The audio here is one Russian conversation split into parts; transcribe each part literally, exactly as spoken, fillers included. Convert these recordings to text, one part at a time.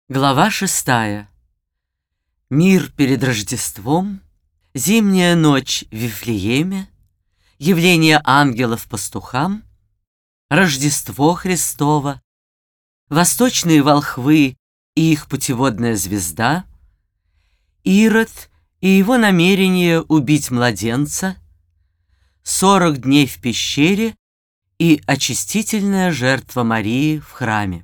Глава шестая. Мир перед Рождеством, зимняя ночь в Вифлееме, явление ангелов пастухам, Рождество Христово, восточные волхвы и их путеводная звезда, Ирод и его намерение убить младенца, сорок дней в пещере и очистительная жертва Марии в храме.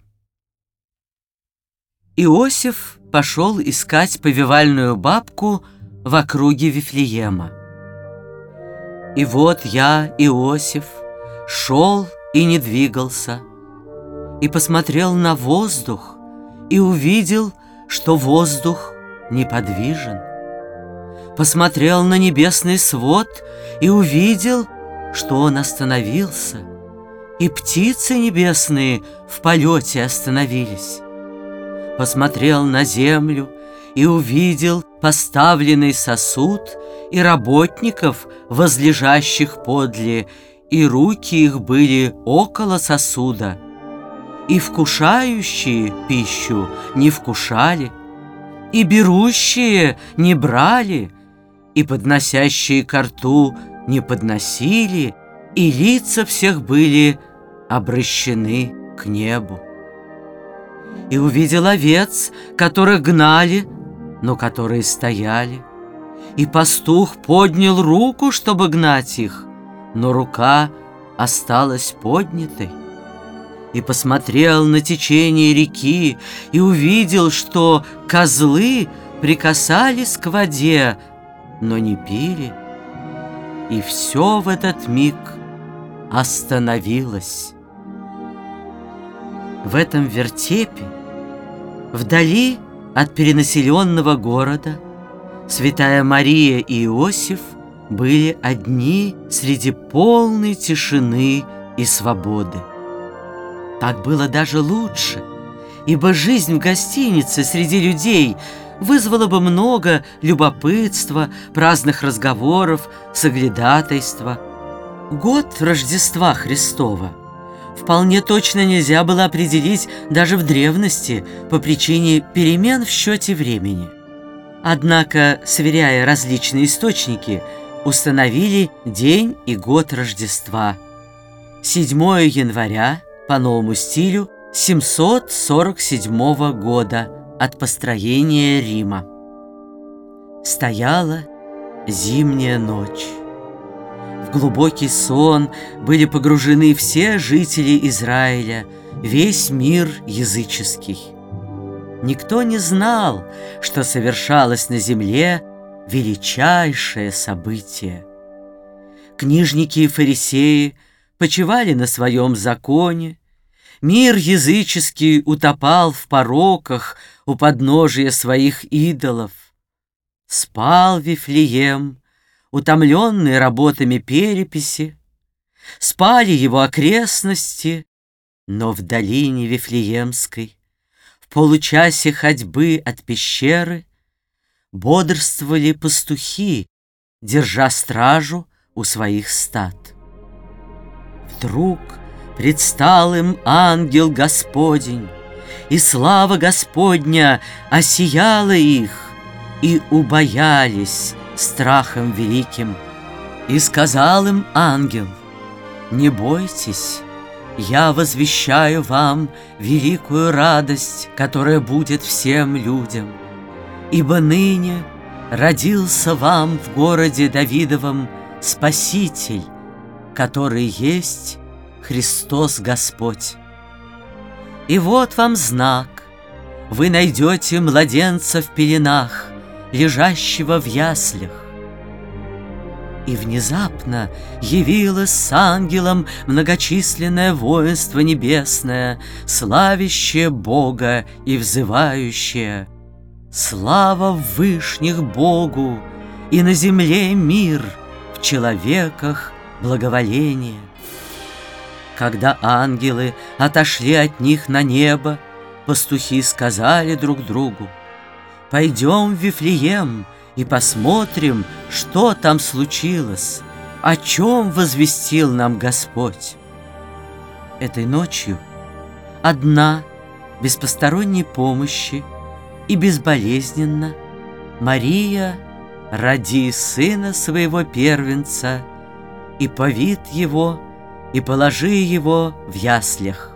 Иосиф пошел искать повивальную бабку в округе Вифлеема. И вот я, Иосиф, шел и не двигался, и посмотрел на воздух, и увидел, что воздух неподвижен. Посмотрел на небесный свод, и увидел, что он остановился, и птицы небесные в полете остановились. Посмотрел на землю и увидел поставленный сосуд и работников, возлежащих подле, и руки их были около сосуда, и вкушающие пищу не вкушали, и берущие не брали, и подносящие ко рту не подносили, и лица всех были обращены к небу. И увидел овец, которых гнали, но которые стояли. И пастух поднял руку, чтобы гнать их, но рука осталась поднятой. И посмотрел на течение реки, и увидел, что козлы прикасались к воде, но не пили. И все в этот миг остановилось. В этом вертепе, вдали от перенаселенного города, святая Мария и Иосиф были одни среди полной тишины и свободы. Так было даже лучше, ибо жизнь в гостинице среди людей вызвала бы много любопытства, праздных разговоров, соглядатайства. Год Рождества Христова вполне точно нельзя было определить даже в древности по причине перемен в счете времени. Однако, сверяя различные источники, установили день и год Рождества. седьмое января по новому стилю семьсот сорок седьмого года от построения Рима. Стояла зимняя ночь. В глубокий сон были погружены все жители Израиля, весь мир языческий. Никто не знал, что совершалось на земле величайшее событие. Книжники и фарисеи почивали на своем законе, мир языческий утопал в пороках у подножия своих идолов. Спал Вифлеем, утомленный работами переписи, спали его окрестности, но в долине Вифлеемской, в получасе ходьбы от пещеры, бодрствовали пастухи, держа стражу у своих стад. Вдруг предстал им ангел Господень, и слава Господня осияла их, и убоялись страхом великим. И сказал им ангел: «Не бойтесь, я возвещаю вам великую радость, которая будет всем людям. Ибо ныне родился вам в городе Давидовом Спаситель, который есть Христос Господь. И вот вам знак: вы найдете младенца в пеленах, лежащего в яслях». И внезапно явилось с ангелом многочисленное воинство небесное, славящее Бога и взывающее: «Слава в вышних Богу, и на земле мир, в человеках благоволение». Когда ангелы отошли от них на небо, пастухи сказали друг другу: «Пойдем в Вифлеем и посмотрим, что там случилось, о чем возвестил нам Господь». Этой ночью одна, без посторонней помощи, и безболезненно, Мария, роди сына своего первенца, и повид его, и положи его в яслях.